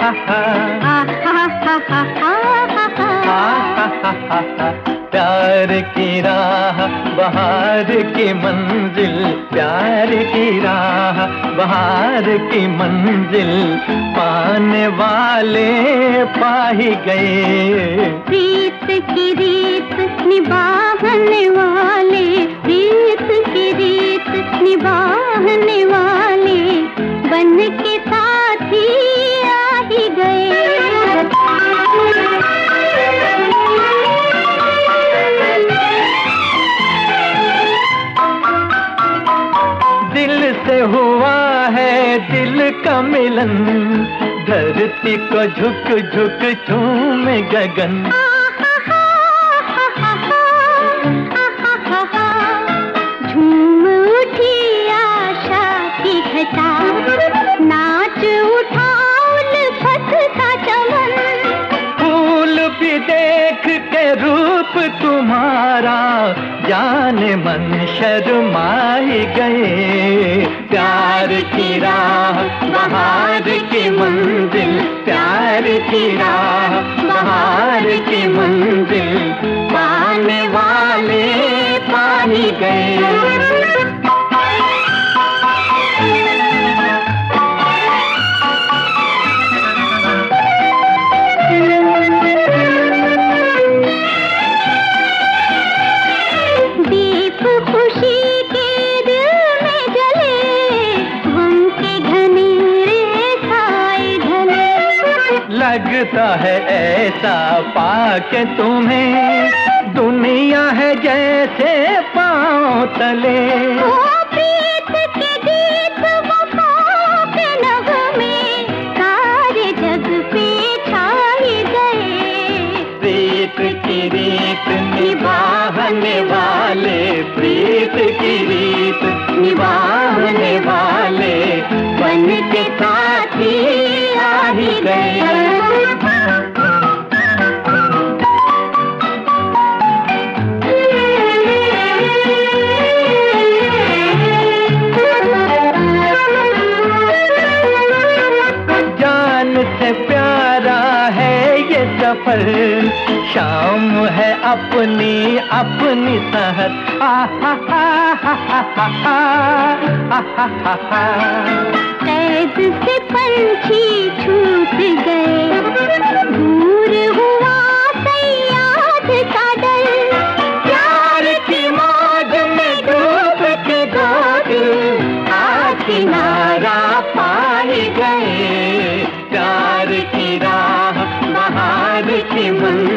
प्यार की राह बहार की मंजिल, प्यार की राह बहार की मंजिल, पाने वाले पा ही गए। प्रीत की रीत निभाने वाले, प्रीत की रीत निभाने वाले, बन के साथी आ ही गए। दिल से हुआ है दिल का मिलन, धरती को झुक झुक झूमे गगन। झूम उठी आशा की घटा, नाच उठा उल्फत का चमन। फूल भी देख के रूप तुम्हारा, जाने मन शर्मा ही गए। प्यार की राह बहार की मंजिल, प्यार की राह बहार की मंजिल, पाने वाले पा ही गए। लगता है ऐसा पाके तुम्हें, दुनिया है जैसे पाँव तले। प्रीत के गीत वफा के नगमे, सारे जग पे छाए गए। प्रीत की रीत निभाने वाले, प्रीत की रीत निभाने वाले, बन के साथी आ ही गए। से प्यारा है ये सफर, शाम है अपनी अपनी सहर। कैद से पंछी छूट गए, दूर हुआ सयाद का डर। प्यार की मौज में डूब के दो दिल आज किनारा पा ही गए। प्यार की राह बहार की मंजिल,